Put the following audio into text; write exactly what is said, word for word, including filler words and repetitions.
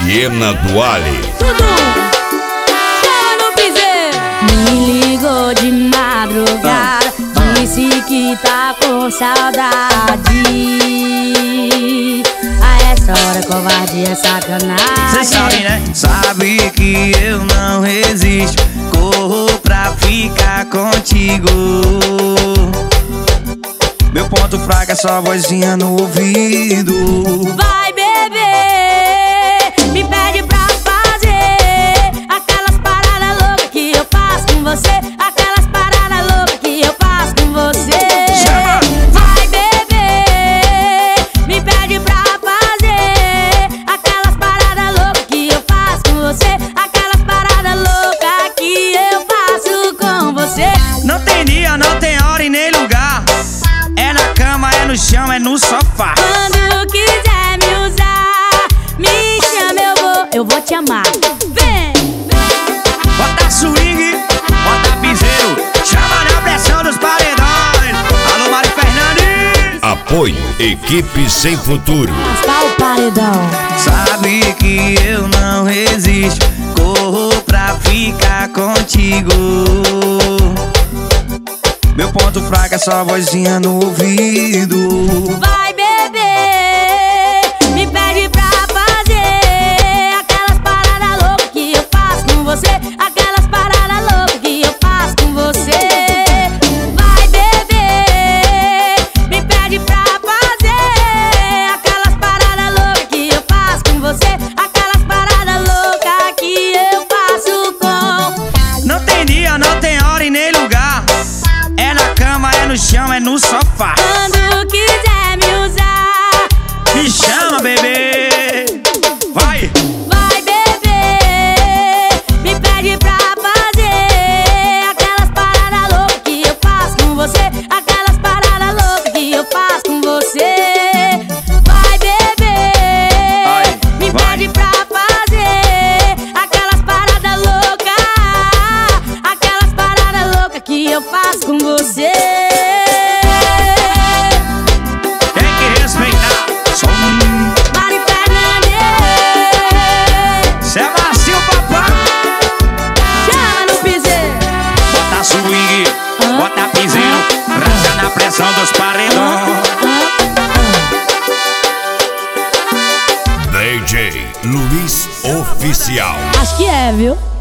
Siena Duale. Tudo chama no piseiro. Me ligou de madrugada, disse que tá com saudade. A essa hora covardia é sacanagem. Cê sabe, né? Sabe que eu não resisto, corro pra ficar contigo. Meu ponto fraco é só vozinha no ouvido. Vai beber, me pede pra fazer aquelas paradas loucas que eu faço com você. Aquelas paradas loucas que eu faço com você. Chama! Vai beber, me pede pra fazer aquelas paradas loucas que eu faço com você. Aquelas paradas loucas que eu faço com você. Não tem dia, não tem hora e nem lugar. É na cama, é no chão, é no sofá. Quando quiser me usar, me chama, eu vou, eu vou te amar. Vem! Bota swing, bota piseiro, chama na pressão dos paredões. Alô, Mari Fernandes. Apoio Equipe Sem Futuro. Raspar o paredão. Sabe que eu não resisto, corro pra ficar contigo. Meu ponto fraco é só vozinha no ouvido. Vai beber, me pede pra fazer aquelas paradas loucas que eu faço com você. Aquelas paradas loucas que eu faço com você. Vai beber, me pede pra fazer aquelas paradas loucas que eu faço com você. Aquelas paradas loucas que eu faço com. Não tem dia, não tem hora e nem lugar. É na cama, é no chão, é no sofá. Quando quiser me usar, Me chama, bebê. Vai! vai beber, me pede pra fazer aquelas paradas loucas que eu faço com você. Aquelas paradas loucas que eu faço com você. Vai beber, Vai, me vai. pede pra fazer aquelas paradas loucas. Aquelas paradas loucas que eu faço com você. Tem que respeitar. Som. Mari Fernandes, Cê é macio, papai. chama no piseiro. Bota swing, bota piseiro, rasga na pressão dos paredões. D J Luiz Oficial. Acho que é, viu?